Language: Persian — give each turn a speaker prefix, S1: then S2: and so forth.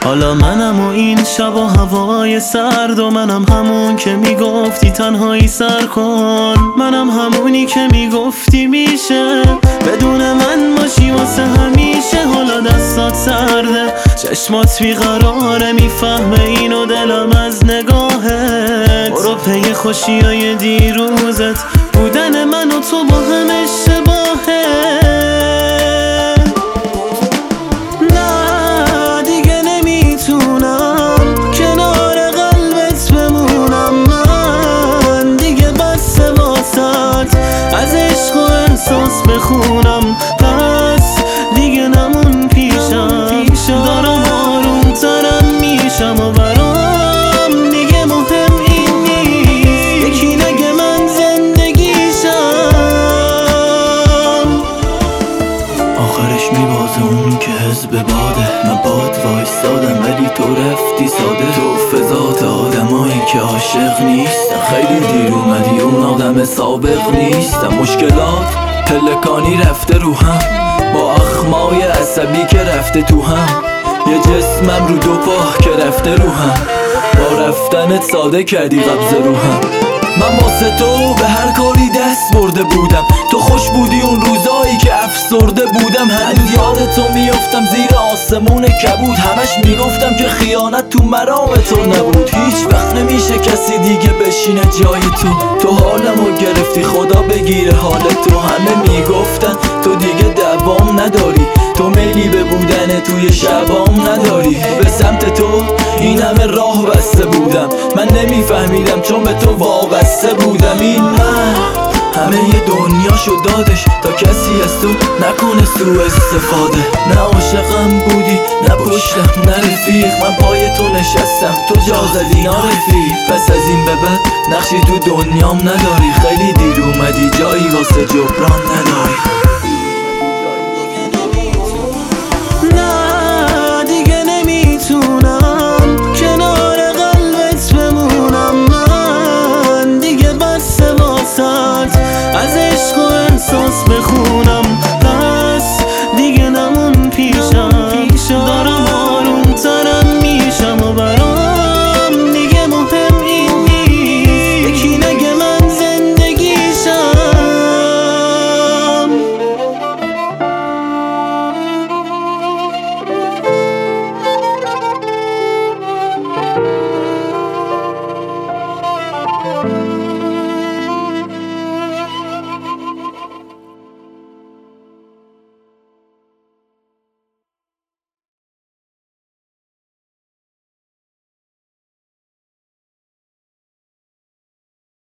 S1: حالا منم و این شب و هوای سرد و منم همون که میگفتی تنهایی سر کن، منم همونی که میگفتی میشه بدون من باشی واسه همیشه. حالا دستات سرده، چشمات بیقراره، میفهمه اینو دلم از نگاهت. برو پی خوشیای دیروزت، بودن من و تو با هم اشتباهه. نه دیگه نمیتونم کنار قلبت بمونم، من دیگه بس واسط از عشق و احساس بخونم. پس دیگه نمون پیشم، دارم آروم ترم میشم و برام دیگه مهم این نیست یکی نگه من زندگیشم. آخرش میبازه اون که حزب باده، من باد وایستادم ولی تو رفتی ساده. تو فضات آدمایی که عاشق نیستن، خیلی دیر اومدی اون آدم سابق نیستم. مشکلات پلکانی رفته رو هم، با اخمای عصبی که رفته تو هم، یه جسمم رو دو پاه که رفته رو هم، با رفتنت ساده کردی قبض رو هم. من واسه تو به هر کاری دست برده بودم، تو خوش بودی اون روزایی که افسرده بودم. هنوز یاد تو میافتم زیر آسمون کبود، همش میگفتم که خیانت تو مرام تو نبود. هیچ وقت نمیشه کسی دیگه بشینه جای تو حالمو گرفتی خدا بگیره حال تو. همه میگفتن تو دیگه دوام نداری، تو میلی به بودن توی شبام نداری. به سمت تو این همه راه بسته بودم، من نمیفهمیدم چون به تو وابسته بودم. این من همه یه دنیا شد دادش تا کسی از تو نکنه سوء استفاده. نه عاشقم بودی نه پشتم نه رفیق، من پای تو نشستم تو جا زدی رفیق. پس از این به بعد نقشی تو دنیام نداری، خیلی دیر اومدی جایی واسه جبران نداری.